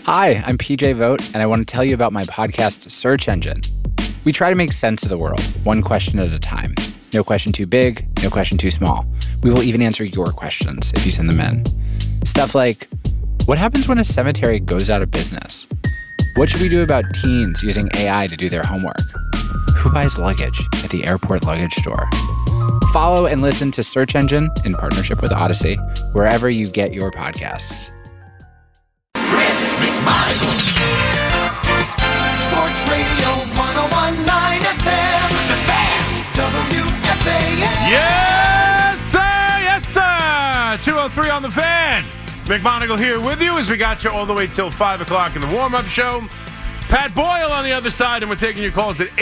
Hi, I'm PJ Vogt, and I want to tell you about my podcast, Search Engine. We try to make sense of the world, one question at a time. No question too big, no question too small. We will even answer your questions if you send them in. Stuff like, what happens when a cemetery goes out of business? What should we do about teens using AI to do their homework? Who buys luggage at the airport luggage store? Follow and listen to Search Engine in partnership with Odyssey, wherever you get your podcasts. Chris McMichael. Sports Radio 101.9 FM. The Fan. WFAN. Yes, sir. Yes, sir. 203 on the Fan. McMonagle here with you as we got you all the way till 5 o'clock in the warm-up show. Pat Boyle on the other side, and we're taking your calls at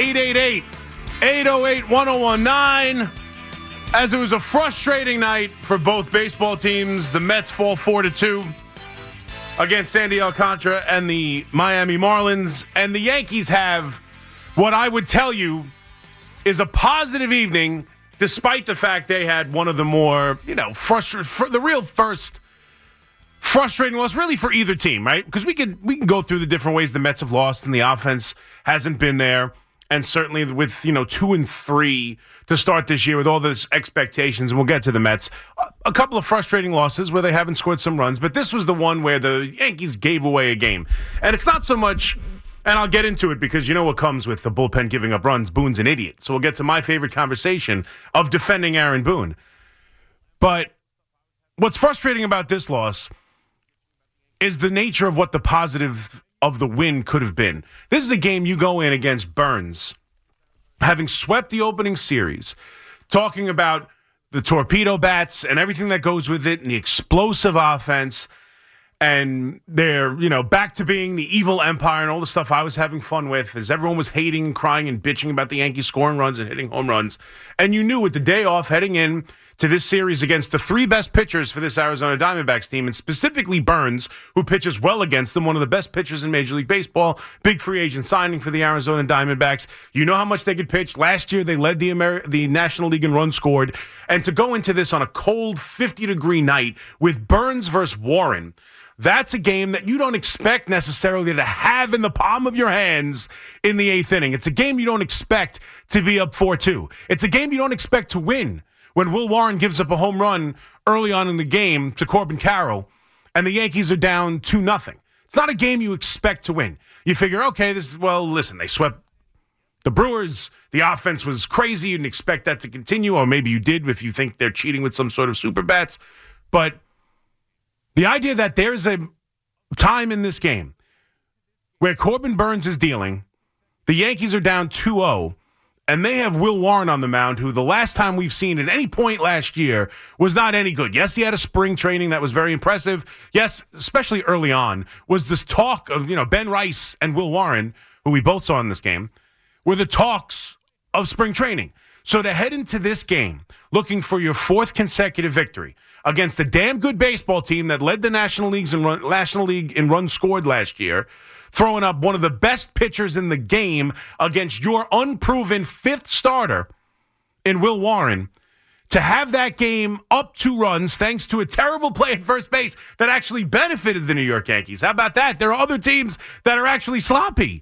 888-808-1019. As it was a frustrating night for both baseball teams, the Mets fall 4-2 against Sandy Alcantara and the Miami Marlins, and the Yankees have what I would tell you is a positive evening, despite the fact they had one of the more, the real first frustrating loss, really, for either team, right? Because we can go through the different ways the Mets have lost, and the offense hasn't been there, and certainly with 2 and 3 to start this year with all this expectations, and we'll get to the Mets. A couple of frustrating losses where they haven't scored some runs, but this was the one where the Yankees gave away a game. And it's not so much, and I'll get into it because you know what comes with the bullpen giving up runs. Boone's an idiot. So we'll get to my favorite conversation of defending Aaron Boone. But what's frustrating about this loss is the nature of what the positive of the win could have been. This is a game you go in against Burns, having swept the opening series, talking about the torpedo bats and everything that goes with it and the explosive offense, and they're, back to being the evil empire and all the stuff I was having fun with as everyone was hating and crying and bitching about the Yankees scoring runs and hitting home runs. And you knew with the day off heading in to this series against the 3 best pitchers for this Arizona Diamondbacks team, and specifically Burns, who pitches well against them, one of the best pitchers in Major League Baseball, big free agent signing for the Arizona Diamondbacks. You know how much they could pitch. Last year, they led the National League in runs scored. And to go into this on a cold 50-degree night with Burns versus Warren, that's a game that you don't expect necessarily to have in the palm of your hands in the 8th inning. It's a game you don't expect to be up 4-2. It's a game you don't expect to win when Will Warren gives up a home run early on in the game to Corbin Carroll, and the Yankees are down 2-0. It's not a game you expect to win. You figure, okay, listen, they swept the Brewers. The offense was crazy. You didn't expect that to continue, or maybe you did if you think they're cheating with some sort of super bats. But the idea that there's a time in this game where Corbin Burns is dealing, the Yankees are down 2-0, and they have Will Warren on the mound, who the last time we've seen at any point last year was not any good. Yes, he had a spring training that was very impressive. Yes, especially early on, was this talk of, Ben Rice and Will Warren, who we both saw in this game, were the talks of spring training. So to head into this game looking for your 4th consecutive victory against a damn good baseball team that led the National League in runs scored last year, throwing up one of the best pitchers in the game against your unproven 5th starter in Will Warren, to have that game up 2 runs thanks to a terrible play at first base that actually benefited the New York Yankees. How about that? There are other teams that are actually sloppy.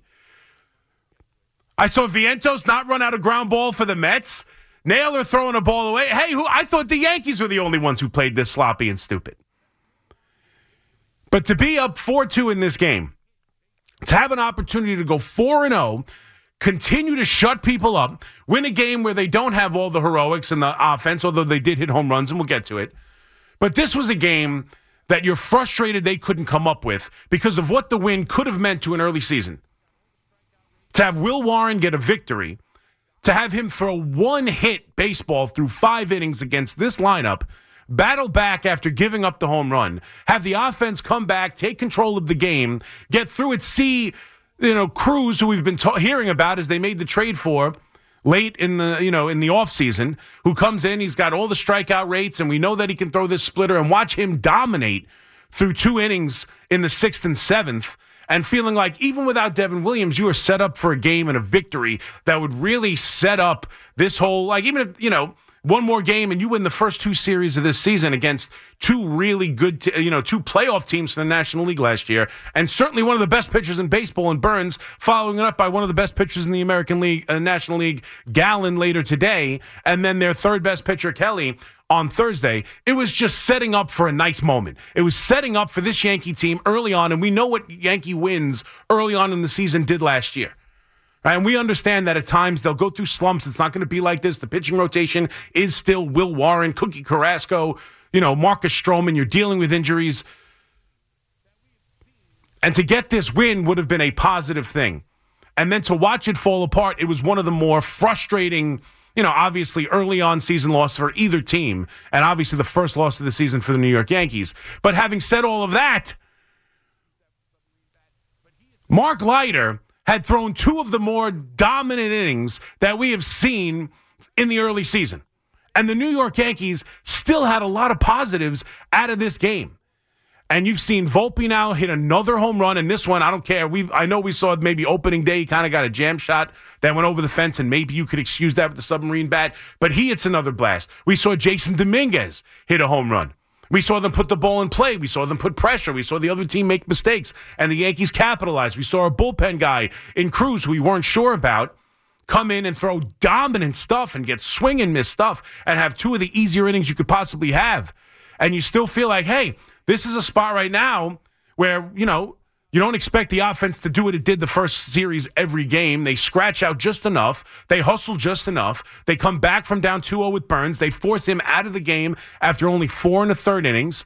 I saw Vientos not run out a ground ball for the Mets. Naylor throwing a ball away. Hey, I thought the Yankees were the only ones who played this sloppy and stupid. But to be up 4-2 in this game, to have an opportunity to go 4-0, continue to shut people up, win a game where they don't have all the heroics in the offense, although they did hit home runs, and we'll get to it. But this was a game that you're frustrated they couldn't come up with because of what the win could have meant to an early season. To have Will Warren get a victory, to have him throw 1-hit baseball through 5 innings against this lineup, battle back after giving up the home run, have the offense come back, take control of the game, get through it, see, Cruz, who we've been hearing about as they made the trade for late in the, in the offseason, who comes in, he's got all the strikeout rates, and we know that he can throw this splitter, and watch him dominate through 2 innings in the 6th and 7th, and feeling like even without Devin Williams, you are set up for a game and a victory that would really set up this whole, even if, one more game and you win the first two series of this season against two really good, two playoff teams from the National League last year, and certainly one of the best pitchers in baseball in Burns, following it up by one of the best pitchers in the American League, National League, Gallen, later today, and then their third best pitcher, Kelly, on Thursday. It was just setting up for a nice moment. It was setting up for this Yankee team early on, and we know what Yankee wins early on in the season did last year. Right? And we understand that at times they'll go through slumps. It's not going to be like this. The pitching rotation is still Will Warren, Cookie Carrasco, Marcus Stroman. You're dealing with injuries. And to get this win would have been a positive thing. And then to watch it fall apart, it was one of the more frustrating, obviously early on season loss for either team. And obviously the first loss of the season for the New York Yankees. But having said all of that, Mark Leiter had thrown two of the more dominant innings that we have seen in the early season. And the New York Yankees still had a lot of positives out of this game. And you've seen Volpe now hit another home run. And this one, I don't care. I know we saw maybe opening day, he kind of got a jam shot that went over the fence, and maybe you could excuse that with the submarine bat. But he hits another blast. We saw Jason Dominguez hit a home run. We saw them put the ball in play. We saw them put pressure. We saw the other team make mistakes, and the Yankees capitalized. We saw a bullpen guy in Cruz, who we weren't sure about, come in and throw dominant stuff and get swing and miss stuff and have two of the easier innings you could possibly have. And you still feel like, hey, this is a spot right now where, you don't expect the offense to do what it did the first series every game. They scratch out just enough. They hustle just enough. They come back from down 2-0 with Burns. They force him out of the game after only 4 1/3 innings.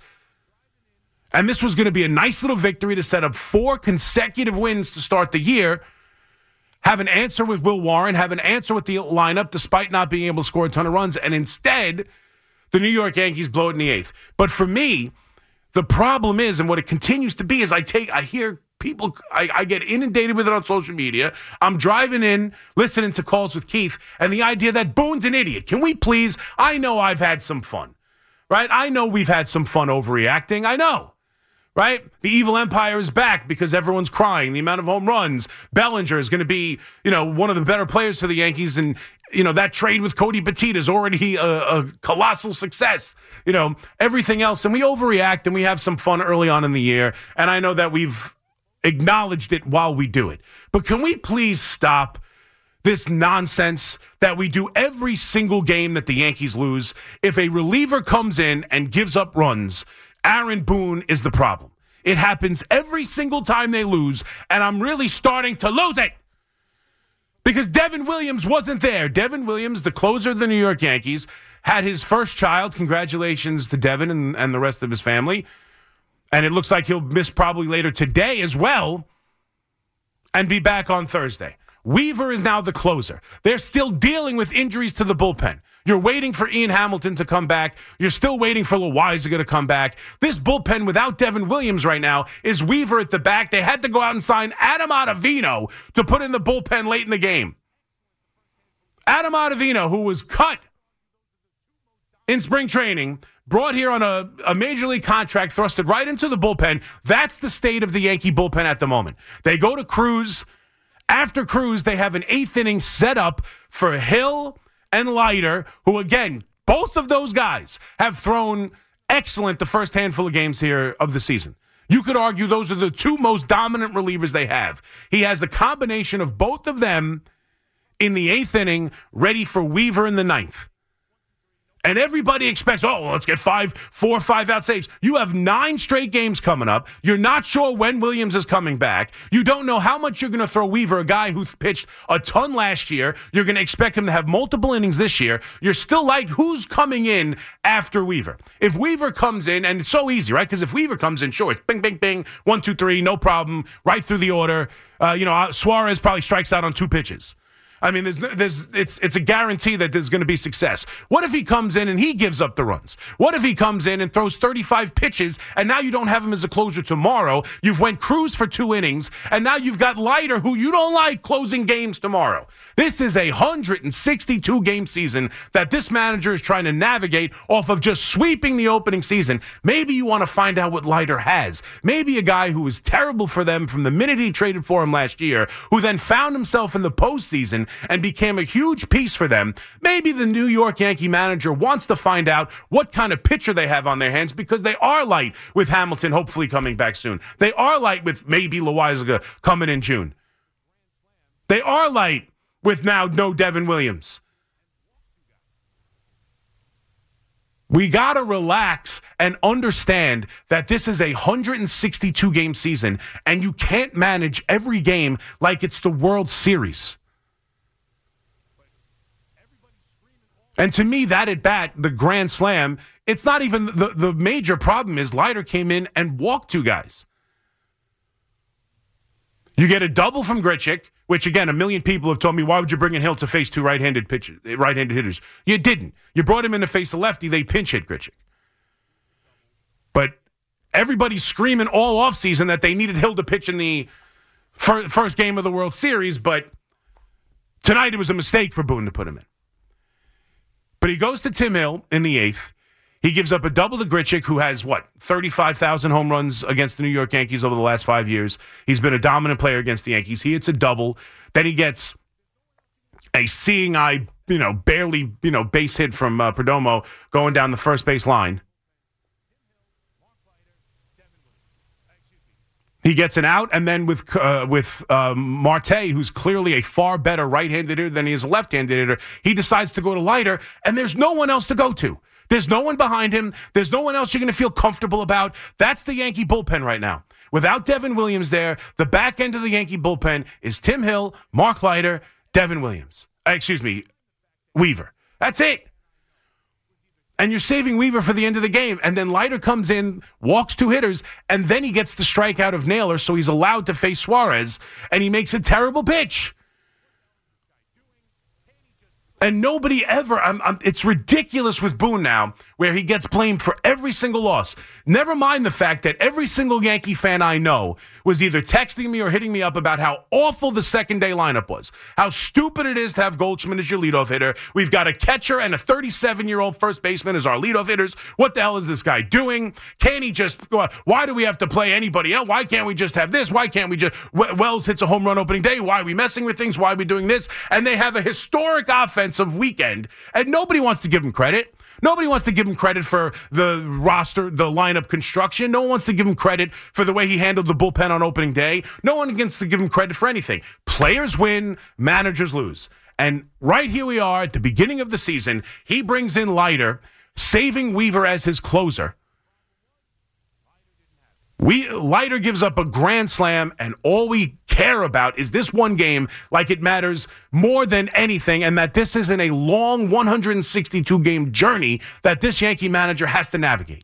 And this was going to be a nice little victory to set up 4 consecutive wins to start the year. Have an answer with Will Warren. Have an answer with the lineup despite not being able to score a ton of runs. And instead, the New York Yankees blow it in the 8th. But for me, the problem is, and what it continues to be, is I hear people, I get inundated with it on social media. I'm driving in, listening to calls with Keith, and the idea that Boone's an idiot. Can we please? I know I've had some fun, right? I know we've had some fun overreacting. I know, right? The evil empire is back because everyone's crying. The amount of home runs. Bellinger is going to be, one of the better players for the Yankees, and that trade with Cody Batista is already a colossal success. Everything else. And we overreact and we have some fun early on in the year. And I know that we've acknowledged it while we do it. But can we please stop this nonsense that we do every single game that the Yankees lose? If a reliever comes in and gives up runs, Aaron Boone is the problem. It happens every single time they lose. And I'm really starting to lose it. Because Devin Williams wasn't there. Devin Williams, the closer of the New York Yankees, had his first child. Congratulations to Devin and the rest of his family. And it looks like he'll miss probably later today as well and be back on Thursday. Weaver is now the closer. They're still dealing with injuries to the bullpen. You're waiting for Ian Hamilton to come back. You're still waiting for Loaizaga to come back. This bullpen without Devin Williams right now is Weaver at the back. They had to go out and sign Adam Ottavino to put in the bullpen late in the game. Adam Ottavino, who was cut in spring training, brought here on a major league contract, thrusted right into the bullpen. That's the state of the Yankee bullpen at the moment. They go to Cruz. After Cruz, they have an 8th inning set up for Hill and Leiter, who, again, both of those guys have thrown excellent the first handful of games here of the season. You could argue those are the two most dominant relievers they have. He has a combination of both of them in the 8th inning, ready for Weaver in the 9th. And everybody expects, let's get 4 or 5 out saves. You have 9 straight games coming up. You're not sure when Williams is coming back. You don't know how much you're going to throw Weaver, a guy who pitched a ton last year. You're going to expect him to have multiple innings this year. You're still like, who's coming in after Weaver? If Weaver comes in, and it's so easy, right? Because if Weaver comes in, sure, it's bing, bing, bing, 1, 2, 3, no problem, right through the order. Suarez probably strikes out on 2 pitches. I mean, it's a guarantee that there's going to be success. What if he comes in and he gives up the runs? What if he comes in and throws 35 pitches, and now you don't have him as a closer tomorrow? You've went Cruz for 2 innings, and now you've got Leiter, who you don't like, closing games tomorrow. This is a 162-game season that this manager is trying to navigate off of just sweeping the opening season. Maybe you want to find out what Leiter has. Maybe a guy who was terrible for them from the minute he traded for him last year, who then found himself in the postseason season and became a huge piece for them. Maybe the New York Yankee manager wants to find out what kind of pitcher they have on their hands, because they are light with Hamilton hopefully coming back soon. They are light with maybe Loaizaga coming in June. They are light with now no Devin Williams. We got to relax and understand that this is a 162-game season, and you can't manage every game like it's the World Series. And to me, that at bat, the grand slam, it's not even the major problem is Leiter came in and walked two guys. You get a double from Grichuk, which, again, a million people have told me, why would you bring in Hill to face two right-handed hitters? You didn't. You brought him in to face the lefty. They pinch hit Grichuk. But everybody's screaming all offseason that they needed Hill to pitch in the first game of the World Series, but tonight it was a mistake for Boone to put him in. But he goes to Tim Hill in the eighth. He gives up a double to Grichuk, who has, 35,000 home runs against the New York Yankees over the last 5 years. He's been a dominant player against the Yankees. He hits a double. Then he gets a seeing eye, barely, base hit from Perdomo going down the first base line. He gets an out, and then with Marte, who's clearly a far better right-handed hitter than he is a left-handed hitter, he decides to go to Leiter, and there's no one else to go to. There's no one behind him. There's no one else you're going to feel comfortable about. That's the Yankee bullpen right now. Without Devin Williams there, the back end of the Yankee bullpen is Tim Hill, Mark Leiter, Devin Williams. Weaver. That's it. And you're saving Weaver for the end of the game. And then Leiter comes in, walks two hitters, and then he gets the strikeout of Naylor, so he's allowed to face Suarez, and he makes a terrible pitch. And nobody ever, it's ridiculous with Boone now, where he gets blamed for every single loss. Never mind the fact that every single Yankee fan I know was either texting me or hitting me up about how awful the second-day lineup was, how stupid it is to have Goldschmidt as your leadoff hitter. We've got a catcher and a 37-year-old first baseman as our leadoff hitters. What the hell is this guy doing? Can't he just go out? Why do we have to play anybody else? Why can't we just have this? Why can't we just... Wells hits a home run opening day. Why are we messing with things? Why are we doing this? And they have a historic offensive weekend, and nobody wants to give him credit. Nobody wants to give him credit for the roster, the lineup construction. No one wants to give him credit for the way he handled the bullpen on opening day. No one wants to give him credit for anything. Players win, managers lose. And right here we are at the beginning of the season. He brings in Leiter, saving Weaver as his closer. Leiter gives up a grand slam, and all we care about is this one game, like it matters more than anything, and that this isn't a long 162-game journey that this Yankee manager has to navigate.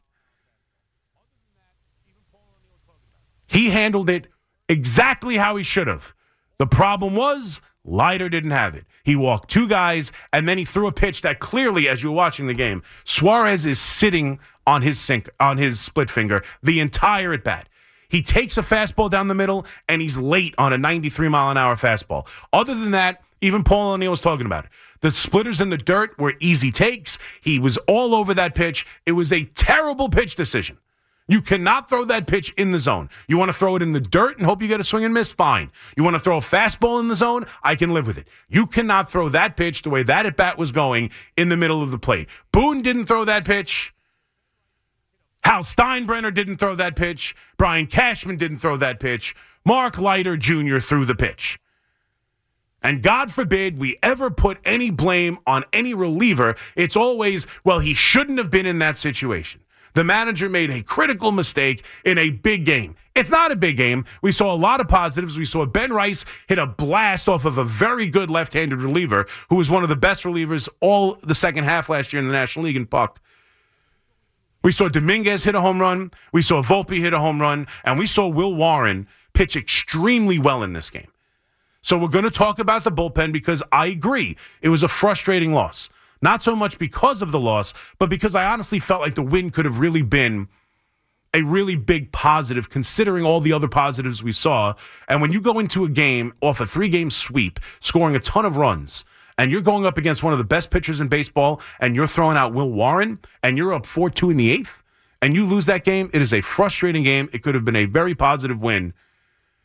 He handled it exactly how he should have. The problem was Leiter didn't have it. He walked two guys, and then he threw a pitch that clearly, as you were watching the game, Suarez is sitting on his split finger the entire at bat. He takes a fastball down the middle, and he's late on a 93-mile-an-hour fastball. Other than that, even Paul O'Neill was talking about it. The splitters in the dirt were easy takes. He was all over that pitch. It was a terrible pitch decision. You cannot throw that pitch in the zone. You want to throw it in the dirt and hope you get a swing and miss? Fine. You want to throw a fastball in the zone? I can live with it. You cannot throw that pitch the way that at-bat was going in the middle of the plate. Boone didn't throw that pitch. Hal Steinbrenner didn't throw that pitch. Brian Cashman didn't throw that pitch. Mark Leiter Jr. threw the pitch. And God forbid we ever put any blame on any reliever. It's always, well, he shouldn't have been in that situation. The manager made a critical mistake in a big game. It's not a big game. We saw a lot of positives. We saw Ben Rice hit a blast off of a very good left-handed reliever who was one of the best relievers all the second half last year in the National League in Puck. We saw Dominguez hit a home run. We saw Volpe hit a home run. And we saw Will Warren pitch extremely well in this game. So we're going to talk about the bullpen because I agree. It was a frustrating loss. Not so much because of the loss, but because I honestly felt like the win could have really been a really big positive considering all the other positives we saw. And when you go into a game off a 3-game sweep, scoring a ton of runs, and you're going up against one of the best pitchers in baseball, and you're throwing out Will Warren, and you're up 4-2 in the eighth, and you lose that game, it is a frustrating game. It could have been a very positive win.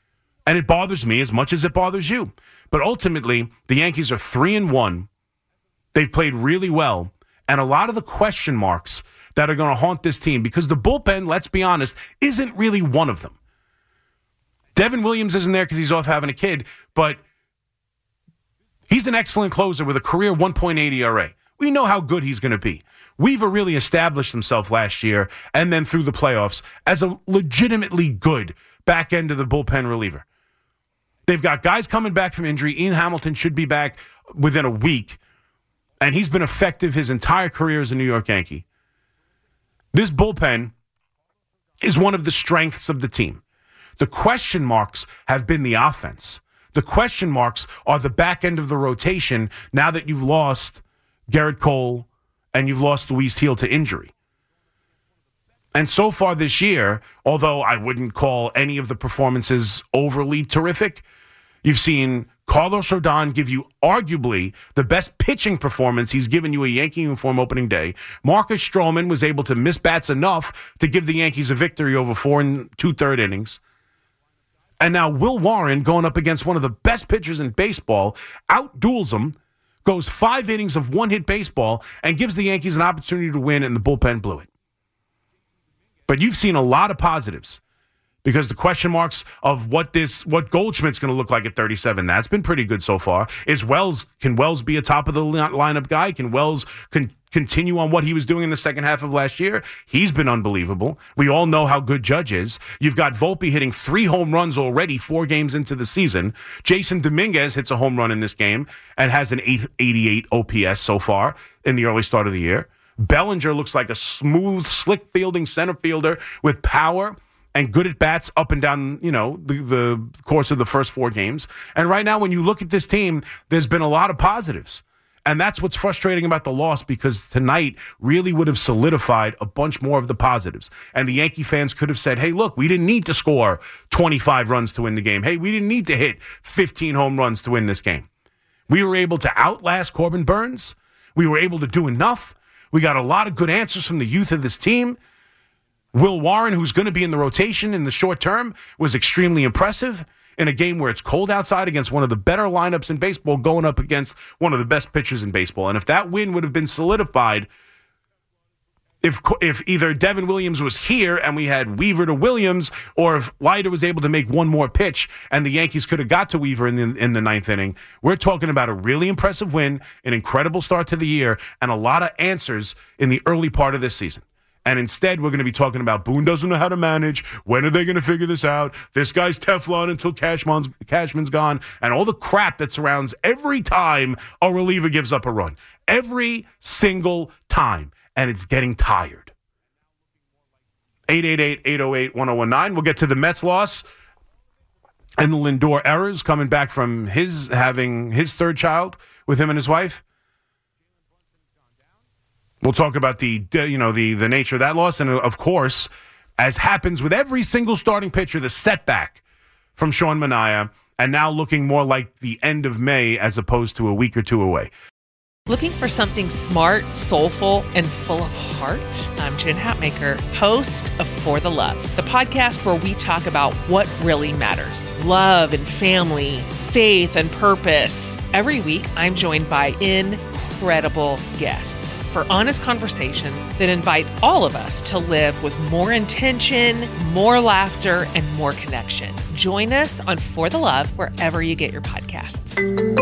And it bothers me as much as it bothers you. But ultimately, the Yankees are 3-1. They've played really well. And a lot of the question marks that are going to haunt this team, because the bullpen, let's be honest, isn't really one of them. Devin Williams isn't there because he's off having a kid, but he's an excellent closer with a career 1.8 ERA. We know how good he's going to be. Weaver really established himself last year and then through the playoffs as a legitimately good back end of the bullpen reliever. They've got guys coming back from injury. Ian Hamilton should be back within a week, and he's been effective his entire career as a New York Yankee. This bullpen is one of the strengths of the team. The question marks have been the offense. The question marks are the back end of the rotation now that you've lost Garrett Cole and you've lost Luis Teal to injury. And so far this year, although I wouldn't call any of the performances overly terrific, you've seen Carlos Rodon give you arguably the best pitching performance he's given you a Yankee uniform opening day. Marcus Stroman was able to miss bats enough to give the Yankees a victory over 4 2/3 innings. And now Will Warren, going up against one of the best pitchers in baseball, outduels him, goes 5 innings of one-hit baseball, and gives the Yankees an opportunity to win, and the bullpen blew it. But you've seen a lot of positives, because the question marks of what Goldschmidt's going to look like at 37, that's been pretty good so far. Can Wells be a top of the lineup guy? Can Wells continue on what he was doing in the second half of last year? He's been unbelievable. We all know how good Judge is. You've got Volpe hitting 3 home runs already 4 games into the season. Jason Dominguez hits a home run in this game and has an 888 OPS so far in the early start of the year. Bellinger looks like a smooth, slick fielding center fielder with power and good at bats up and down, the course of the first 4 games. And right now, when you look at this team, there's been a lot of positives. And that's what's frustrating about the loss, because tonight really would have solidified a bunch more of the positives. And the Yankee fans could have said, hey, look, we didn't need to score 25 runs to win the game. Hey, we didn't need to hit 15 home runs to win this game. We were able to outlast Corbin Burns. We were able to do enough. We got a lot of good answers from the youth of this team. Will Warren, who's going to be in the rotation in the short term, was extremely impressive in a game where it's cold outside against one of the better lineups in baseball, going up against one of the best pitchers in baseball. And if that win would have been solidified, if either Devin Williams was here and we had Weaver to Williams, or if Leiter was able to make one more pitch and the Yankees could have got to Weaver in the 9th inning, we're talking about a really impressive win, an incredible start to the year, and a lot of answers in the early part of this season. And instead, we're going to be talking about Boone doesn't know how to manage. When are they going to figure this out? This guy's Teflon until Cashman's gone. And all the crap that surrounds every time a reliever gives up a run. Every single time. And it's getting tired. 888-808-1019. We'll get to the Mets loss and the Lindor errors, coming back from having his 3rd child with him and his wife. We'll talk about the nature of that loss, and of course, as happens with every single starting pitcher, the setback from Sean Manaea, and now looking more like the end of May as opposed to a week or 2 away. Looking for something smart, soulful, and full of heart? I'm Jen Hatmaker, host of For the Love, the podcast where we talk about what really matters: love and family, faith and purpose. Every week, I'm joined by incredible guests for honest conversations that invite all of us to live with more intention, more laughter, and more connection. Join us on For the Love wherever you get your podcasts.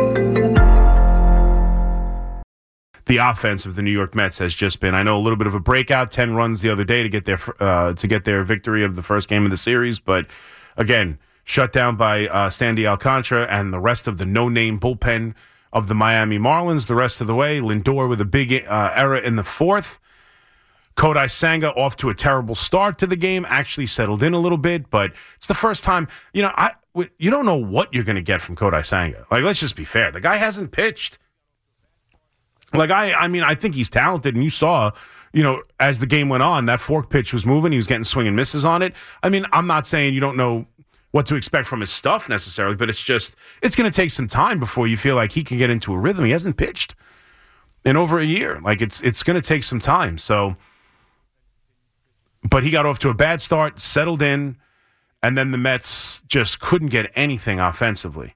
The offense of the New York Mets has just been, I know, a little bit of a breakout. 10 runs the other day to get their victory of the first game of the series, but again, shut down by Sandy Alcantara and the rest of the no-name bullpen of the Miami Marlins the rest of the way. Lindor with a big error in the 4th. Kodai Senga off to a terrible start to the game, actually settled in a little bit, but it's the first time, you don't know what you're going to get from Kodai Senga. Like, let's just be fair. The guy hasn't pitched. Like, I think he's talented, and you saw, as the game went on, that fork pitch was moving. He was getting swing and misses on it. I mean, I'm not saying you don't know what to expect from his stuff necessarily, but it's going to take some time before you feel like he can get into a rhythm. He hasn't pitched in over a year. Like, it's going to take some time. So, but he got off to a bad start, settled in, And then the Mets just couldn't get anything offensively.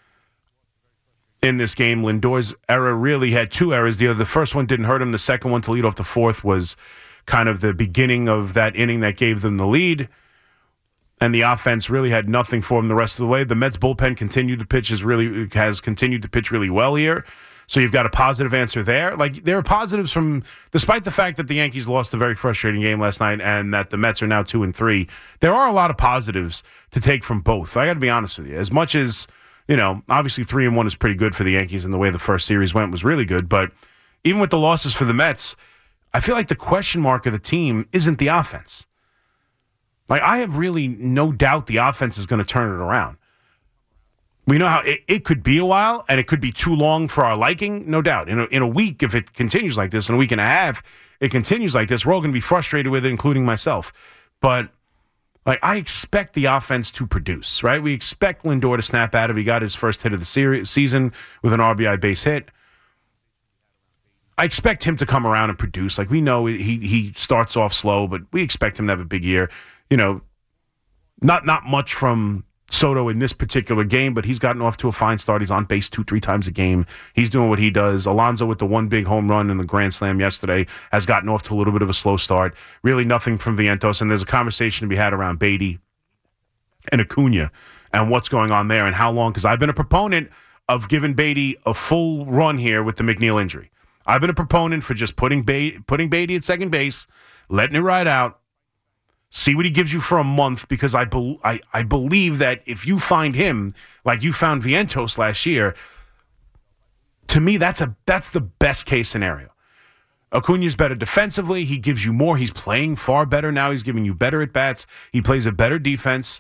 In this game, Lindor's error really had two errors. The first one didn't hurt him. The second one to lead off the fourth was kind of the beginning of that inning that gave them the lead. And the offense really had nothing for him the rest of the way. The Mets bullpen has continued to pitch really well here. So you've got a positive answer there. Like, there are positives from, despite the fact that the Yankees lost a very frustrating game last night and that the Mets are now 2-3, there are a lot of positives to take from both. I got to be honest with you. As much as, obviously 3-1 is pretty good for the Yankees, and the way the first series went was really good. But even with the losses for the Mets, I feel like the question mark of the team isn't the offense. Like, I have really no doubt the offense is going to turn it around. We know how it could be a while, and it could be too long for our liking, no doubt. In a week, if it continues like this, in a week and a half, it continues like this, we're all going to be frustrated with it, including myself. But I expect the offense to produce, right? We expect Lindor to snap out of it. He got his first hit of the season with an RBI base hit. I expect him to come around and produce. Like, we know he starts off slow, but we expect him to have a big year. Not much from Soto in this particular game, but he's gotten off to a fine start. He's on base 2-3 times a game. He's doing what he does. Alonso, with the one big home run in the Grand Slam yesterday, has gotten off to a little bit of a slow start. Really nothing from Vientos, and there's a conversation to be had around Beatty and Acuna and what's going on there and how long, because I've been a proponent of giving Beatty a full run here with the McNeil injury. I've been a proponent for just putting Beatty at second base, letting it ride out, see what he gives you for a month, because I believe that if you find him like you found Vientos last year, to me that's the best case scenario. Acuna's better defensively. He gives you more. He's playing far better now. He's giving you better at bats. He plays a better defense.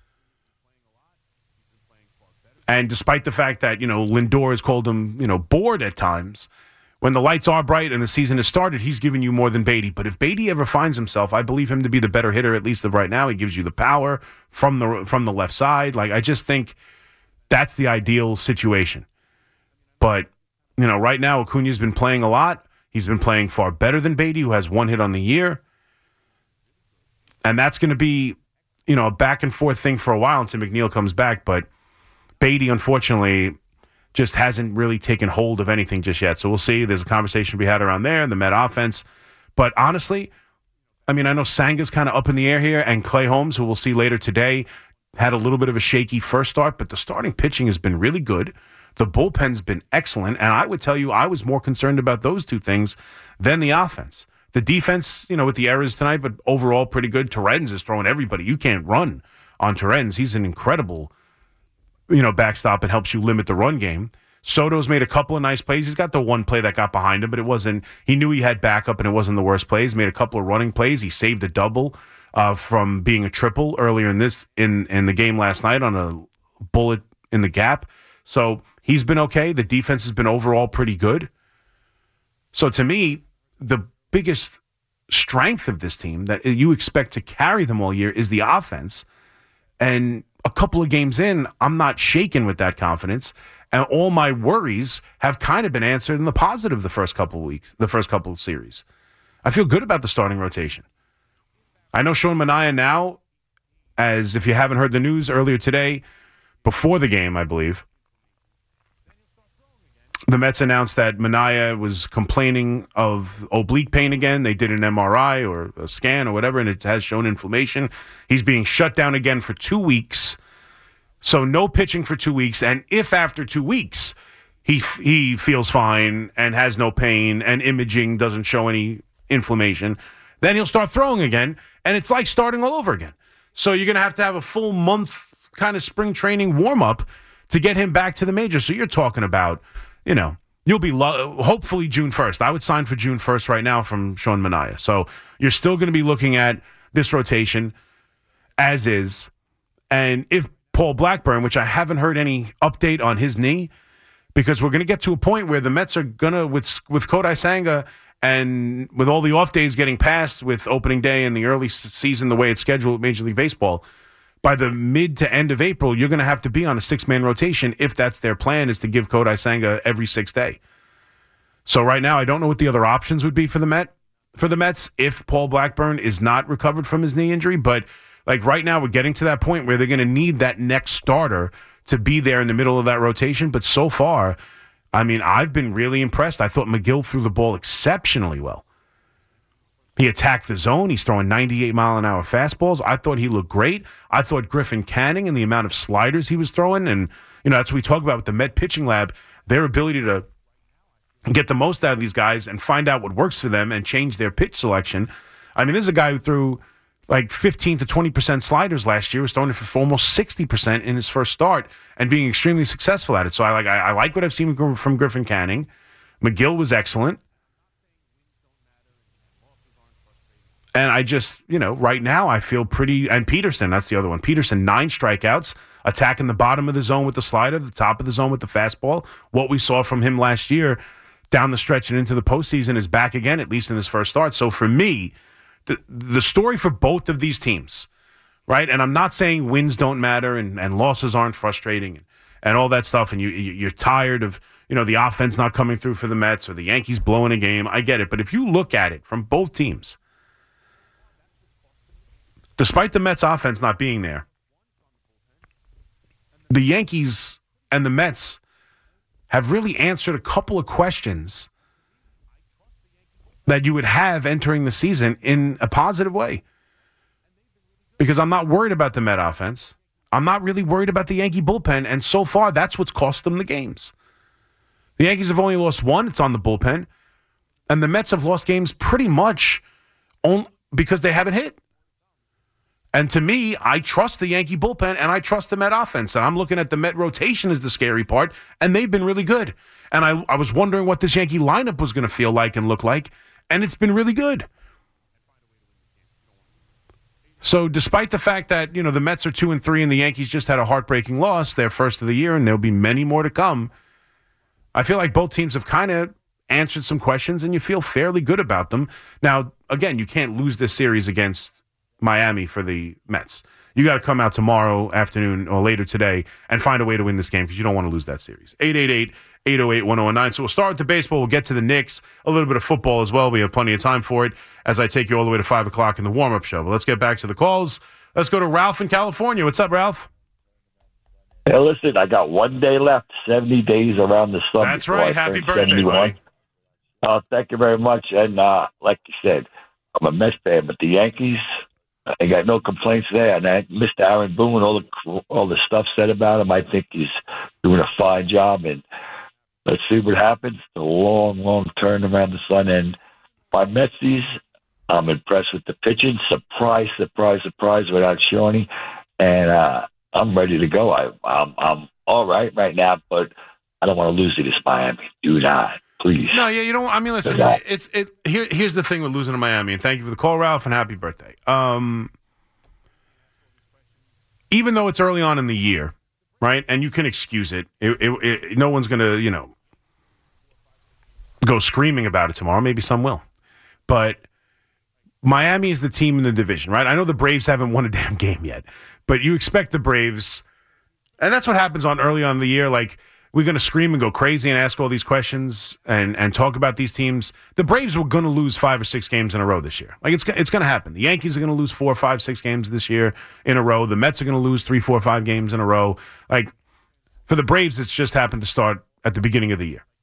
And despite the fact that Lindor has called him bored at times, when the lights are bright and the season has started, he's giving you more than Beatty. But if Beatty ever finds himself, I believe him to be the better hitter, at least of right now. He gives you the power from the left side. Like, I just think that's the ideal situation. But, right now, Acuna's been playing a lot. He's been playing far better than Beatty, who has one hit on the year. And that's going to be, a back and forth thing for a while until McNeil comes back. But Beatty, unfortunately, just hasn't really taken hold of anything just yet. So we'll see. There's a conversation to be had around there, the Met offense. But honestly, I know Sanga's kind of up in the air here, and Clay Holmes, who we'll see later today, had a little bit of a shaky first start, but the starting pitching has been really good. The bullpen's been excellent, and I would tell you I was more concerned about those two things than the offense. The defense, with the errors tonight, but overall pretty good. Torrens is throwing everybody. You can't run on Torrens. He's an incredible backstop and helps you limit the run game. Soto's made a couple of nice plays. He's got the one play that got behind him, but it wasn't. He knew he had backup, and it wasn't the worst plays. Made a couple of running plays. He saved a double from being a triple earlier in the game last night on a bullet in the gap. So he's been okay. The defense has been overall pretty good. So to me, the biggest strength of this team that you expect to carry them all year is the offense. And a couple of games in, I'm not shaken with that confidence. And all my worries have kind of been answered in the positive the first couple of weeks, the first couple of series. I feel good about the starting rotation. I know Sean Manaea now, as if you haven't heard the news earlier today, before the game, I believe, the Mets announced that Manaea was complaining of oblique pain again. They did an MRI or a scan or whatever, and it has shown inflammation. He's being shut down again for 2 weeks. So no pitching for 2 weeks. And if after 2 weeks he feels fine and has no pain and imaging doesn't show any inflammation, then he'll start throwing again. And it's like starting all over again. So you're going to have a full month kind of spring training warm-up to get him back to the majors. So you're talking about, you'll be hopefully June 1st. I would sign for June 1st right now from Sean Manaea. So you're still going to be looking at this rotation as is. And if Paul Blackburn, which I haven't heard any update on his knee, because we're going to get to a point where the Mets are going to, with Kodai Senga and with all the off days getting passed with opening day and the early season, the way it's scheduled with Major League Baseball, by the mid to end of April, you're going to have to be on a 6-man rotation if that's their plan, is to give Kodai Senga every 6th day. So right now, I don't know what the other options would be for the Mets if Paul Blackburn is not recovered from his knee injury. But Like right now, we're getting to that point where they're going to need that next starter to be there in the middle of that rotation. But so far, I mean, I've been really impressed. I thought McGill threw the ball exceptionally well. He attacked the zone. He's throwing 98-mile-an-hour fastballs. I thought he looked great. I thought Griffin Canning and the amount of sliders he was throwing, and that's what we talk about with the Met Pitching Lab, their ability to get the most out of these guys and find out what works for them and change their pitch selection. I mean, this is a guy who threw like 15 to 20% sliders last year, was throwing it for almost 60% in his first start and being extremely successful at it. So I like what I've seen from Griffin Canning. McGill was excellent. And I just, right now I feel pretty, and Peterson, that's the other one. Peterson, 9 strikeouts, attacking the bottom of the zone with the slider, the top of the zone with the fastball. What we saw from him last year down the stretch and into the postseason is back again, at least in his first start. So for me, the story for both of these teams, right? And I'm not saying wins don't matter and losses aren't frustrating and all that stuff, and you're tired of, the offense not coming through for the Mets or the Yankees blowing a game. I get it. But if you look at it from both teams, despite the Mets offense not being there, the Yankees and the Mets have really answered a couple of questions that you would have entering the season in a positive way. Because I'm not worried about the Met offense. I'm not really worried about the Yankee bullpen, and so far that's what's cost them the games. The Yankees have only lost 1. It's on the bullpen. And the Mets have lost games pretty much because they haven't hit. And to me, I trust the Yankee bullpen and I trust the Met offense. And I'm looking at the Met rotation as the scary part, and they've been really good. And I was wondering what this Yankee lineup was going to feel like and look like, and it's been really good. So despite the fact that, the Mets are 2-3 and the Yankees just had a heartbreaking loss, their first of the year, and there'll be many more to come, I feel like both teams have kind of answered some questions, and you feel fairly good about them. Now, again, you can't lose this series against Miami for the Mets. You got to come out tomorrow afternoon or later today and find a way to win this game because you don't want to lose that series. 888-808-1019. So we'll start with the baseball. We'll get to the Knicks, a little bit of football as well. We have plenty of time for it as I take you all the way to 5 o'clock in the warm-up show. But let's get back to the calls. Let's go to Ralph in California. What's up, Ralph? Hey, listen, I got 1 day left, 70 days around the sun. That's right. Happy birthday, buddy. Oh, thank you very much. And like you said, I'm a Mets fan, but the Yankees, I got no complaints there. And Mr. Aaron Boone, all the stuff said about him, I think he's doing a fine job. And let's see what happens. It's a long, long turn around the sun. And by Metsies, I'm impressed with the pitching. Surprise, surprise, surprise without Shawnee. And I'm ready to go. I'm all right now, but I don't want to lose to this Miami. Do not. Please. No, yeah, you don't. I mean, listen. Here's the thing with losing to Miami, and thank you for the call, Ralph, and happy birthday. Even though it's early on in the year, right, and you can excuse it, no one's going to, go screaming about it tomorrow. Maybe some will, but Miami is the team in the division, right? I know the Braves haven't won a damn game yet, but you expect the Braves, and that's what happens early on in the year, like. We're going to scream and go crazy and ask all these questions and talk about these teams. The Braves were going to lose 5 or 6 games in a row this year. Like it's going to happen. The Yankees are going to lose 4, 5, 6 games this year in a row. The Mets are going to lose 3, 4, 5 games in a row. Like for the Braves, it's just happened to start at the beginning of the year.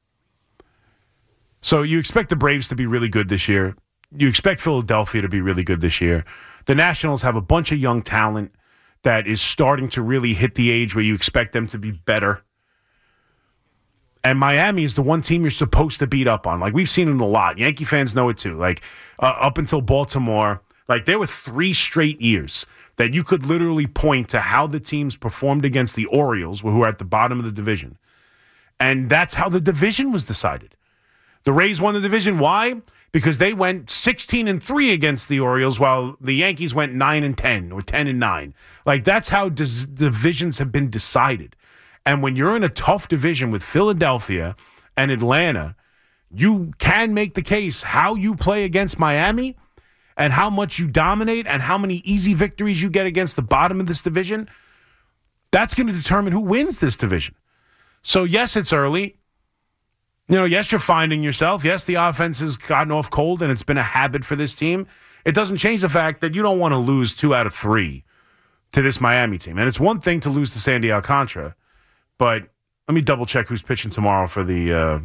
So you expect the Braves to be really good this year. You expect Philadelphia to be really good this year. The Nationals have a bunch of young talent that is starting to really hit the age where you expect them to be better. And Miami is the one team you're supposed to beat up on. Like, we've seen it a lot. Yankee fans know it, too. Like, up until Baltimore, like, there were 3 straight years that you could literally point to how the teams performed against the Orioles, who are at the bottom of the division. And that's how the division was decided. The Rays won the division. Why? Because they went 16-3 against the Orioles, while the Yankees went 9-10 or 10-9. Like, that's how divisions have been decided. And when you're in a tough division with Philadelphia and Atlanta, you can make the case how you play against Miami and how much you dominate and how many easy victories you get against the bottom of this division. That's going to determine who wins this division. So, yes, it's early. Yes, you're finding yourself. Yes, the offense has gotten off cold, and it's been a habit for this team. it doesn't change the fact that you don't want to lose 2 out of 3 to this Miami team. And it's one thing to lose to Sandy Alcantara, but let me double check who's pitching tomorrow for the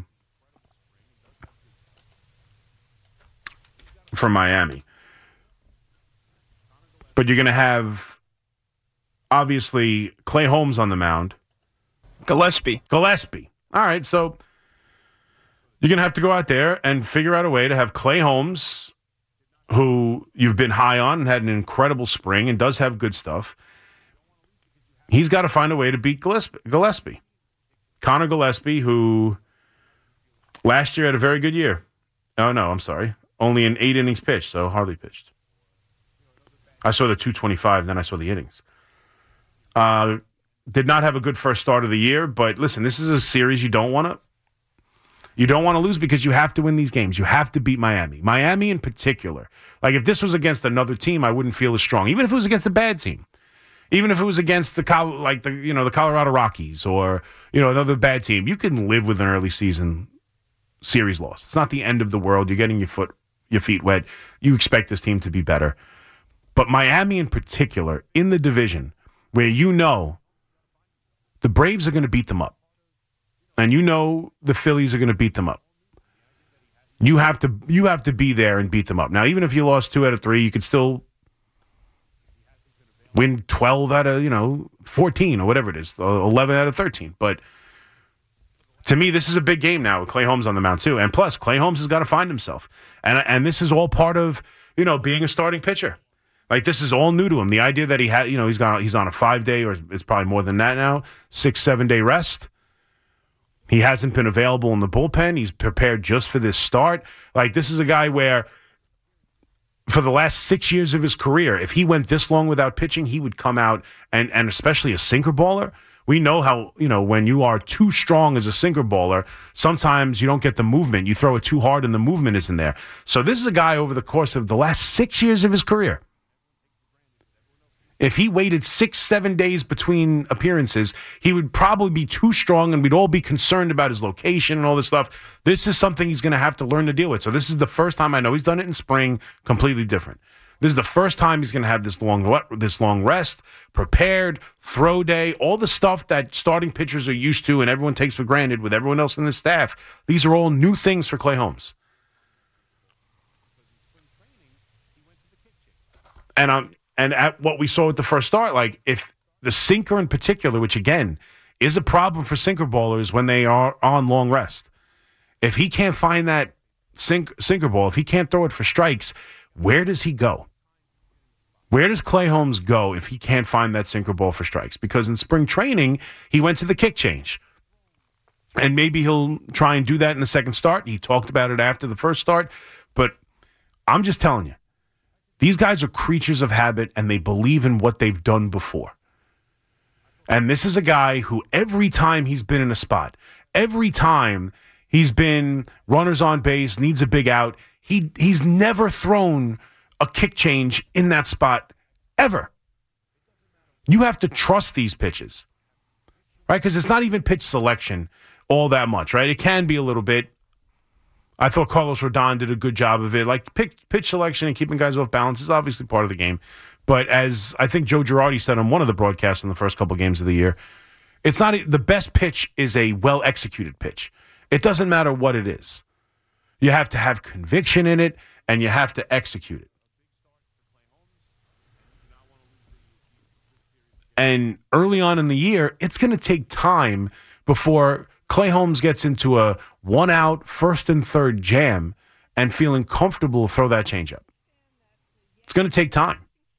for Miami. But you're going to have, obviously, Clay Holmes on the mound. Gillespie. All right, so you're going to have to go out there and figure out a way to have Clay Holmes, who you've been high on and had an incredible spring and does have good stuff. He's got to find a way to beat Gillespie. Connor Gillespie, who last year had a very good year. Oh, no, I'm sorry. Only in 8 innings pitched, so hardly pitched. I saw the 225, then I saw the innings. Did not have a good first start of the year, but listen, this is a series you don't want to lose because you have to win these games. You have to beat Miami. Miami in particular. Like if this was against another team, I wouldn't feel as strong. Even if it was against a bad team. Even if it was against the Colorado Rockies or another bad team, you can live with an early season series loss. It's not the end of the world. You're getting your feet wet. You expect this team to be better. But Miami in particular, in the division, where the Braves are going to beat them up, and the Phillies are going to beat them up. You have to be there and beat them up. Now, even if you lost 2 out of 3, you could still win 12 out of 14 or whatever it is, 11 out of 13. But to me, this is a big game now with Clay Holmes on the mound too, and plus Clay Holmes has got to find himself, and this is all part of being a starting pitcher. Like, this is all new to him. The idea that he had, he's on a 5-day, or it's probably more than that now, 6-7 day rest. He hasn't been available in the bullpen. He's prepared just for this start. Like, this is a guy where, for the last 6 years of his career, if he went this long without pitching, he would come out, and especially a sinker baller. We know how, when you are too strong as a sinker baller, sometimes you don't get the movement. You throw it too hard and the movement isn't there. So this is a guy over the course of the last 6 years of his career. If he waited 6-7 days between appearances, he would probably be too strong and we'd all be concerned about his location and all this stuff. This is something he's going to have to learn to deal with. So this is the first time. I know he's done it in spring, completely different. This is the first time he's going to have this long rest, prepared, throw day, all the stuff that starting pitchers are used to and everyone takes for granted with everyone else in the staff. These are all new things for Clay Holmes. And at what we saw at the first start, like if the sinker in particular, which again is a problem for sinker ballers when they are on long rest, if he can't find that sinker ball, if he can't throw it for strikes, where does he go? Where does Clay Holmes go if he can't find that sinker ball for strikes? Because in spring training, he went to the kick change. And maybe he'll try and do that in the second start. He talked about it after the first start. But I'm just telling you, these guys are creatures of habit, and they believe in what they've done before. And this is a guy who every time he's been in a spot, every time he's been runners on base, needs a big out, he's never thrown a kick change in that spot, ever. You have to trust these pitches, right? Because it's not even pitch selection all that much, right? It can be a little bit. I thought Carlos Rodon did a good job of it. Like pitch selection and keeping guys off balance is obviously part of the game. But as I think Joe Girardi said on one of the broadcasts in the first couple games of the year, it's not the best pitch is a well-executed pitch. It doesn't matter what it is. You have to have conviction in it, and you have to execute it. And early on in the year, it's going to take time before Clay Holmes gets into a one-out, first and third jam and feeling comfortable to throw that changeup. It's going to take time.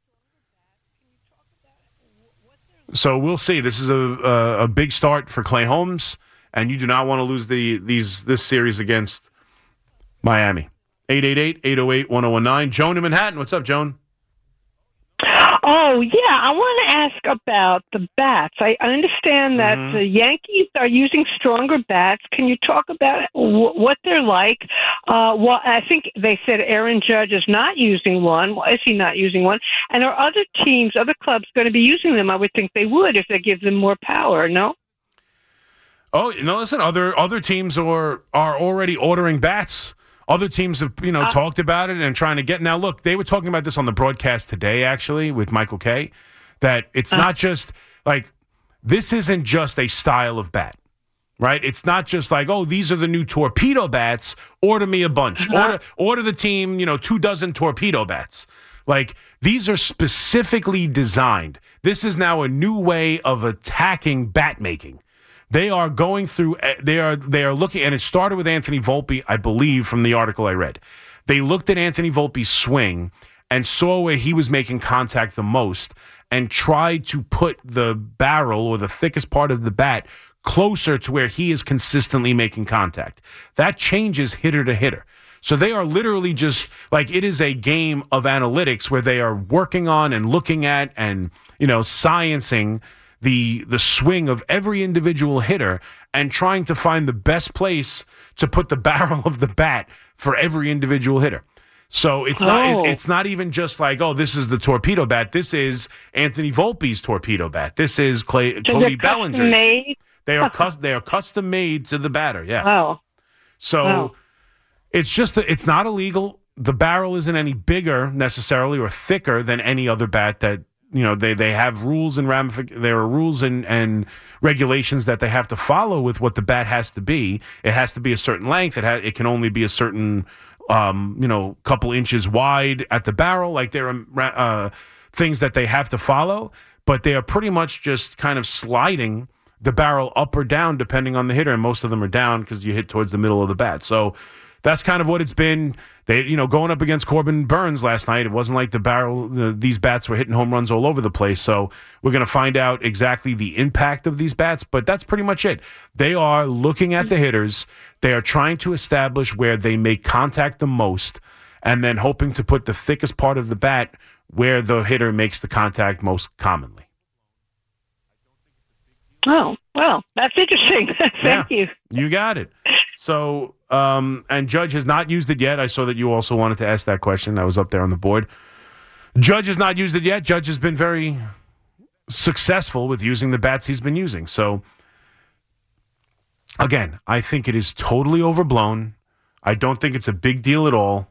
So we'll see. This is a big start for Clay Holmes, and you do not want to lose this series against Miami. 888-808-1019. Joan in Manhattan. What's up, Joan? Oh, yeah. I want to ask about the bats. I understand that the Yankees are using stronger bats. Can you talk about what they're like? Well, I think they said Aaron Judge is not using one. Well, is he not using one? And are other teams, other clubs going to be using them? I would think they would if they give them more power, no? Oh, no, listen, other teams are already ordering bats Other teams have, talked about it and trying to get. Now, look, they were talking about this on the broadcast today, actually, with Michael Kay, that it's not just like this isn't just a style of bat, right? It's not just like, oh, these are the new torpedo bats. Order me a bunch. Order the team, 24 torpedo bats. Like these are specifically designed. This is now a new way of attacking bat making. They are going through. They are looking, and it started with Anthony Volpe, I believe, from the article I read. They looked at Anthony Volpe's swing and saw where he was making contact the most, and tried to put the barrel or the thickest part of the bat closer to where he is consistently making contact. That changes hitter to hitter. So they are literally just like it is a game of analytics where they are working on and looking at and sciencing the swing of every individual hitter and trying to find the best place to put the barrel of the bat for every individual hitter. So it's not even just like, oh, this is the torpedo bat. This is Anthony Volpe's torpedo bat. This is Cody Bellinger. Made? They are custom made to the batter. Yeah. Wow. So it's just it's not illegal. The barrel isn't any bigger necessarily or thicker than any other bat that. They have rules and there are rules and regulations that they have to follow with what the bat has to be. It has to be a certain length. It can only be a certain, couple inches wide at the barrel. Like there are things that they have to follow, but they are pretty much just kind of sliding the barrel up or down depending on the hitter. And most of them are down because you hit towards the middle of the bat. So that's kind of what it's been. They, going up against Corbin Burns last night, it wasn't like the barrel, these bats were hitting home runs all over the place. So we're going to find out exactly the impact of these bats, but that's pretty much it. They are looking at the hitters. They are trying to establish where they make contact the most and then hoping to put the thickest part of the bat where the hitter makes the contact most commonly. Oh, well, that's interesting. Thank you. You got it. So, and Judge has not used it yet. I saw that you also wanted to ask that question. I was up there on the board. Judge has not used it yet. Judge has been very successful with using the bats he's been using. So, again, I think it is totally overblown. I don't think it's a big deal at all.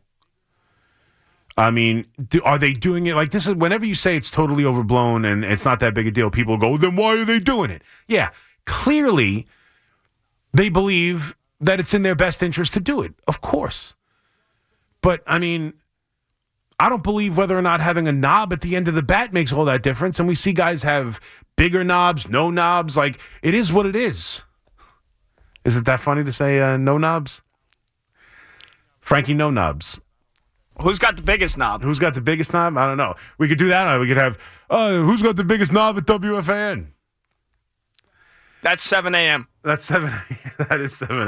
I mean, are they doing it like this? Is whenever you say it's totally overblown and it's not that big a deal, people go, then why are they doing it? Yeah, clearly they believe that it's in their best interest to do it. Of course. But, I mean, I don't believe whether or not having a knob at the end of the bat makes all that difference. And we see guys have bigger knobs, no knobs. Like, it is what it is. Is it that funny to say no knobs? Frankie, no knobs. Who's got the biggest knob? Who's got the biggest knob? I don't know. We could do that. We could have, who's got the biggest knob at WFAN? That's 7 a.m. That's 7 a.m. That is 7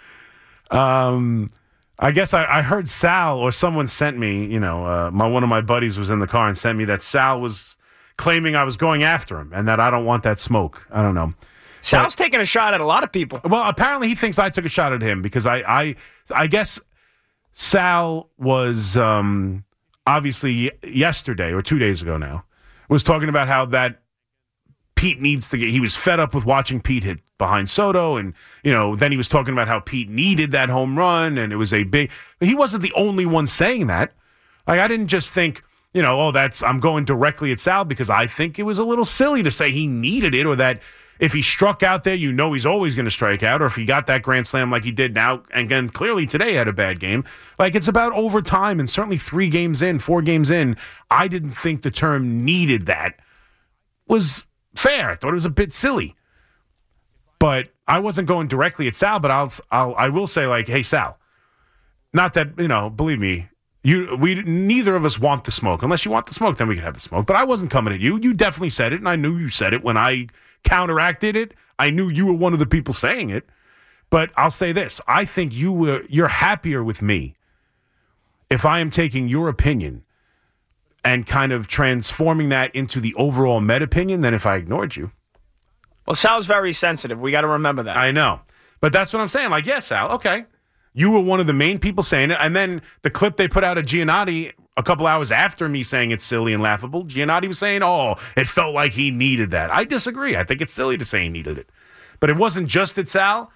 a.m. I guess I heard Sal or someone sent me, one of my buddies was in the car and sent me that Sal was claiming I was going after him and that I don't want that smoke. I don't know. Sal's taking a shot at a lot of people. Well, apparently he thinks I took a shot at him because I guess Sal was obviously yesterday or 2 days ago now was talking about how that Pete needs to get. He was fed up with watching Pete hit behind Soto, and then he was talking about how Pete needed that home run, and it was a big. He wasn't the only one saying that. Like I didn't just think, I'm going directly at Sal because I think it was a little silly to say he needed it or that. If he struck out there, he's always going to strike out. Or if he got that grand slam like he did now, and again, clearly today had a bad game. Like, it's about overtime, and certainly 4 games in, I didn't think the term needed that was fair. I thought it was a bit silly. But I wasn't going directly at Sal, but I will say, like, hey, Sal, not that, believe me, we neither of us want the smoke. Unless you want the smoke, then we can have the smoke. But I wasn't coming at you. You definitely said it, and I knew you said it when I counteracted it. I knew you were one of the people saying it. But I'll say this. I think you're happier with me if I am taking your opinion and kind of transforming that into the overall Met opinion than if I ignored you. Well, Sal's very sensitive. We got to remember that. I know. But that's what I'm saying. Like, yes, Sal, okay. You were one of the main people saying it. And then the clip they put out of Giannotti a couple hours after me saying it's silly and laughable, Giannotti was saying, it felt like he needed that. I disagree. I think it's silly to say he needed it. But it wasn't just at Sal.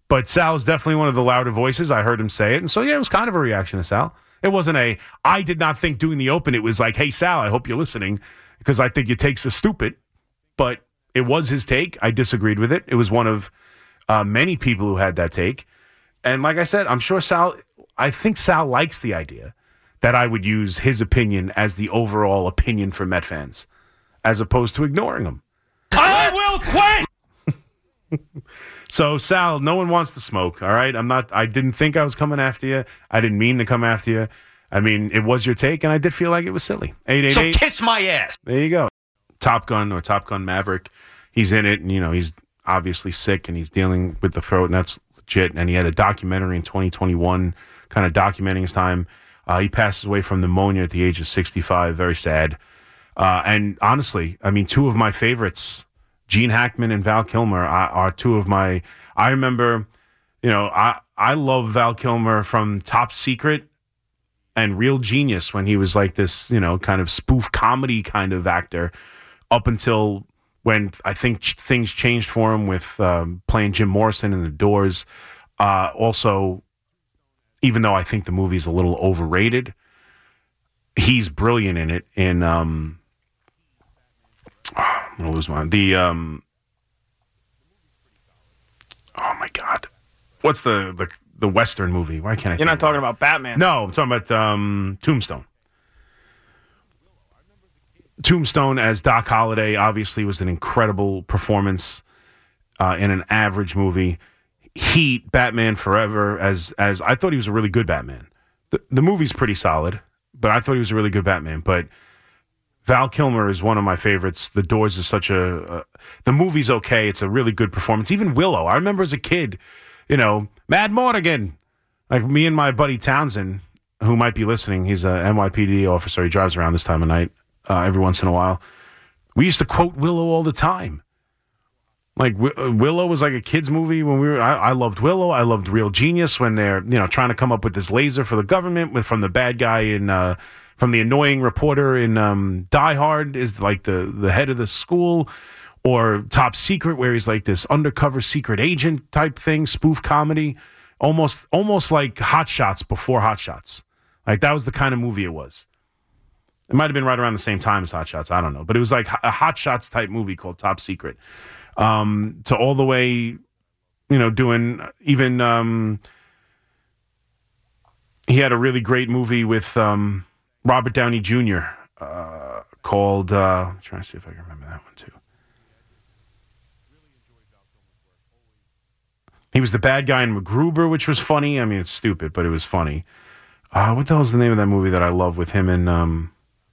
But Sal's definitely one of the louder voices. I heard him say it. And so, yeah, it was kind of a reaction to Sal. It wasn't I did not think doing the open. It was like, hey, Sal, I hope you're listening because I think your takes are stupid. But it was his take. I disagreed with it. It was one of many people who had that take. And like I said, I'm sure I think Sal likes the idea that I would use his opinion as the overall opinion for Met fans, as opposed to ignoring him. I will quit! So, Sal, no one wants to smoke, all right? I didn't think I was coming after you. I didn't mean to come after you. I mean, it was your take, and I did feel like it was silly. 888. So kiss my ass. There you go. Top Gun or Top Gun Maverick. He's in it, and, he's obviously sick, and he's dealing with the throat, and that's legit. And he had a documentary in 2021 kind of documenting his time. He passes away from pneumonia at the age of 65. Very sad. And honestly, I mean, two of my favorites, Gene Hackman and Val Kilmer, are two of my... I remember, I love Val Kilmer from Top Secret and Real Genius when he was like this, kind of spoof comedy kind of actor up until when I think things changed for him with playing Jim Morrison in The Doors. Also, even though I think the movie's a little overrated, he's brilliant in it. I'm going to lose my... oh, my God. What's the Western movie? Why can't I... You're not talking about Batman. No, I'm talking about Tombstone. Tombstone as Doc Holliday obviously was an incredible performance in an average movie. Heat, Batman Forever, as I thought he was a really good Batman. The movie's pretty solid, but I thought he was a really good Batman. But Val Kilmer is one of my favorites. The Doors is such the movie's okay. It's a really good performance. Even Willow. I remember as a kid, Mad Mortigan. Like me and my buddy Townsend, who might be listening. He's a NYPD officer. He drives around this time of night every once in a while. We used to quote Willow all the time. Like Willow was like a kid's movie when we were. I loved Willow. I loved Real Genius when they're trying to come up with this laser for the government from the bad guy in from the annoying reporter in Die Hard is like the head of the school, or Top Secret where he's like this undercover secret agent type thing, spoof comedy, almost like Hot Shots before Hot Shots. Like that was the kind of movie it was. It might have been right around the same time as Hot Shots. I don't know, but it was like a Hot Shots type movie called Top Secret. To all the way, doing even, he had a really great movie with Robert Downey Jr. Called, I'm trying to see if I can remember that one too. He was the bad guy in MacGruber, which was funny. I mean, it's stupid, but it was funny. What the hell is the name of that movie that I love with him and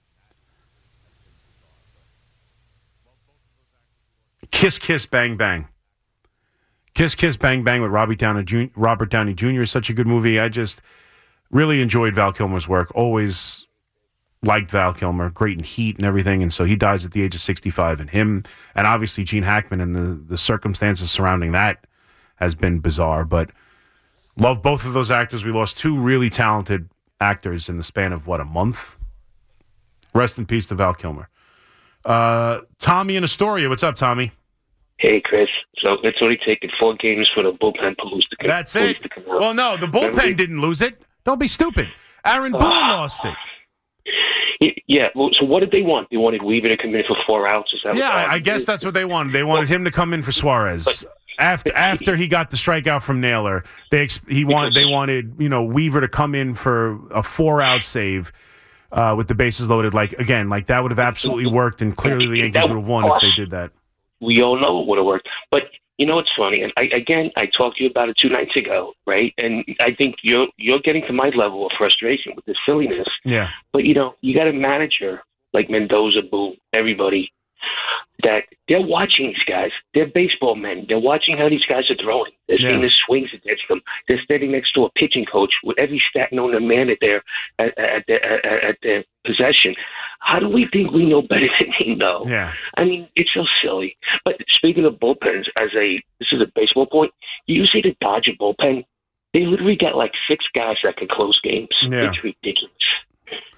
Kiss Kiss Bang Bang. Kiss Kiss Bang Bang with Robert Downey Jr. is such a good movie. I just really enjoyed Val Kilmer's work. Always liked Val Kilmer. Great in Heat and everything. And so he dies at the age of 65. And him, and obviously Gene Hackman and the circumstances surrounding that has been bizarre. But love both of those actors. We lost two really talented actors in the span of, a month? Rest in peace to Val Kilmer. Tommy in Astoria. What's up, Tommy? Hey, Chris. So it's only taken 4 games for the bullpen police to come. That's it. Well, no, the bullpen didn't lose it. Don't be stupid. Aaron Boone lost it. Yeah. Well, so what did they want? They wanted Weaver to come in for 4 outs. Is that I guess that's what they wanted. They wanted him to come in for Suarez. After he got the strikeout from Naylor, they wanted Weaver to come in for a 4-out save. With the bases loaded, like that would have absolutely worked, and clearly the Yankees would have won if they did that. We all know it would have worked. But it's funny, and I talked to you about it 2 nights ago, right? And I think you're getting to my level of frustration with the silliness. Yeah. But you got a manager like Mendoza, Boone, everybody, that they're watching these guys. They're baseball men. They're watching how these guys are throwing. They're seeing the swings against them. They're standing next to a pitching coach with every stat known to man at their possession. How do we think we know better than they know? Yeah. I mean, it's so silly. But speaking of bullpens, this is a baseball point. You see the Dodger bullpen? They literally got like 6 guys that can close games. Yeah. It's ridiculous.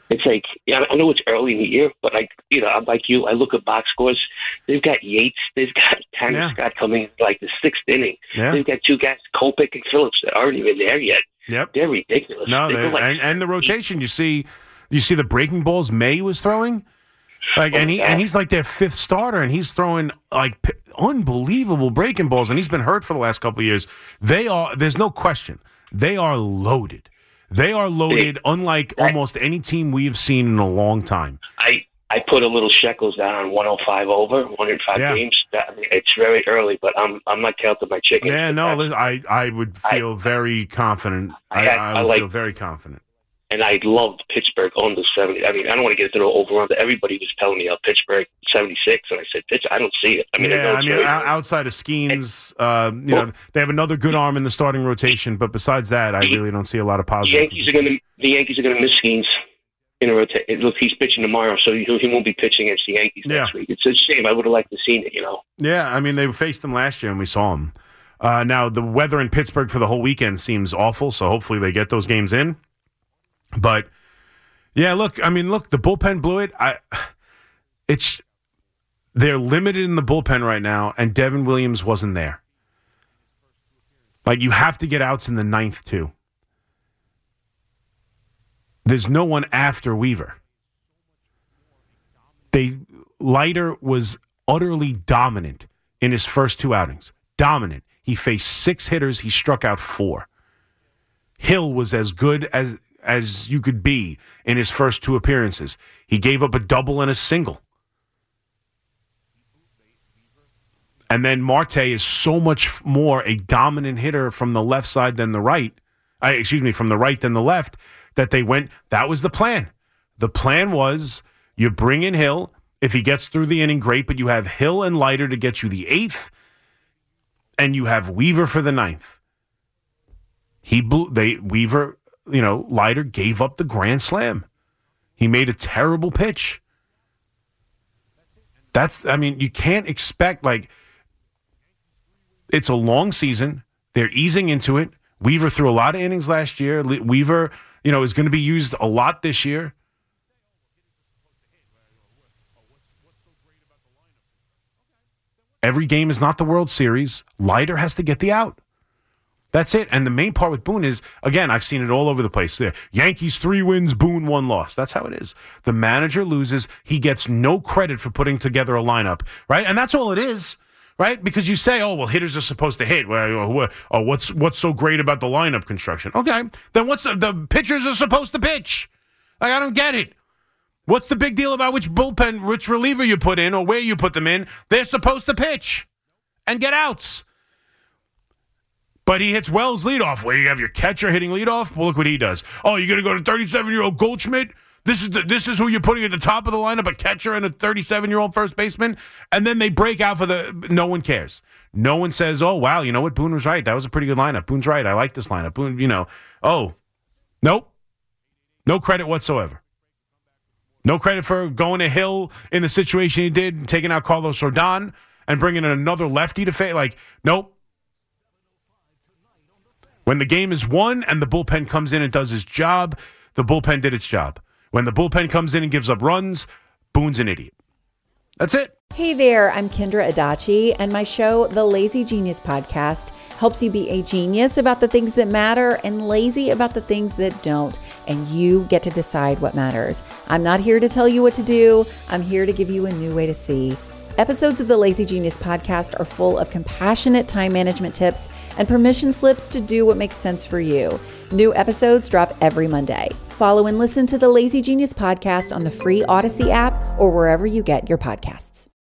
It's like, I know it's early in the year, but I'm like you. I look at box scores. They've got Yates. They've got Tanner Scott coming like the 6th inning. Yeah. They've got 2 guys, Kopech and Phillips, that aren't even there yet. Yep. They're ridiculous. No, and the rotation. You see the breaking balls May was throwing, and he's like their 5th starter, and he's throwing like unbelievable breaking balls, and he's been hurt for the last couple of years. There's no question. They are loaded. They are loaded, unlike almost any team we've seen in a long time. I put a little shekels down on 105 over, 105 games. It's very early, but I'm not counting my chickens. Yeah, no, I would feel very confident. I would feel very confident. And I loved Pittsburgh on the 70. I mean, I don't want to get into the over under. Everybody was telling me Pittsburgh 76, and I said, I don't see it. Outside of Skeens, they have another good arm in the starting rotation, but besides that, I really don't see a lot of positive. The Yankees are going to miss Skeens in a rotation. Look, he's pitching tomorrow, so he won't be pitching against the Yankees next week. It's a shame. I would have liked to seen it, Yeah, I mean, they faced them last year, and we saw them. Now, the weather in Pittsburgh for the whole weekend seems awful, so hopefully they get those games in. But yeah, look, the bullpen blew it. They're limited in the bullpen right now, and Devin Williams wasn't there. Like, you have to get outs in the 9th too. There's no one after Weaver. Leiter was utterly dominant in his first 2 outings. Dominant. He faced 6 hitters. He struck out 4. Hill was as good as you could be in his first 2 appearances. He gave up a double and a single. And then Marte is so much more a dominant hitter from the left side than the right. From the right than the left, that that was the plan. The plan was you bring in Hill. If he gets through the inning, great, but you have Hill and Leiter to get you the 8th, and you have Weaver for the 9th. Leiter gave up the grand slam. He made a terrible pitch. You can't expect, it's a long season. They're easing into it. Weaver threw a lot of innings last year. Weaver, is going to be used a lot this year. Every game is not the World Series. Leiter has to get the out. That's it. And the main part with Boone is, again, I've seen it all over the place. Yankees 3 wins, Boone 1 loss. That's how it is. The manager loses. He gets no credit for putting together a lineup, right? And that's all it is, right? Because you say, hitters are supposed to hit. What's so great about the lineup construction? Okay, then what's the pitchers are supposed to pitch? I don't get it. What's the big deal about which reliever you put in or where you put them in? They're supposed to pitch and get outs. But he hits Wells leadoff. Where you have your catcher hitting leadoff? Well, look what he does. Oh, you're going to go to 37-year-old Goldschmidt? This is who you're putting at the top of the lineup, a catcher and a 37-year-old first baseman? And then they break out no one cares. No one says, oh, wow, you know what? Boone was right. That was a pretty good lineup. Boone's right. I like this lineup. Boone, nope. No credit whatsoever. No credit for going to Hill in the situation he did, taking out Carlos Rodon and bringing in another lefty to face. Nope. When the game is won and the bullpen comes in and does his job, the bullpen did its job. When the bullpen comes in and gives up runs, Boone's an idiot. That's it. Hey there, I'm Kendra Adachi, and my show, The Lazy Genius Podcast, helps you be a genius about the things that matter and lazy about the things that don't, and you get to decide what matters. I'm not here to tell you what to do. I'm here to give you a new way to see. Episodes of the Lazy Genius Podcast are full of compassionate time management tips and permission slips to do what makes sense for you. New episodes drop every Monday. Follow and listen to the Lazy Genius Podcast on the free Odyssey app or wherever you get your podcasts.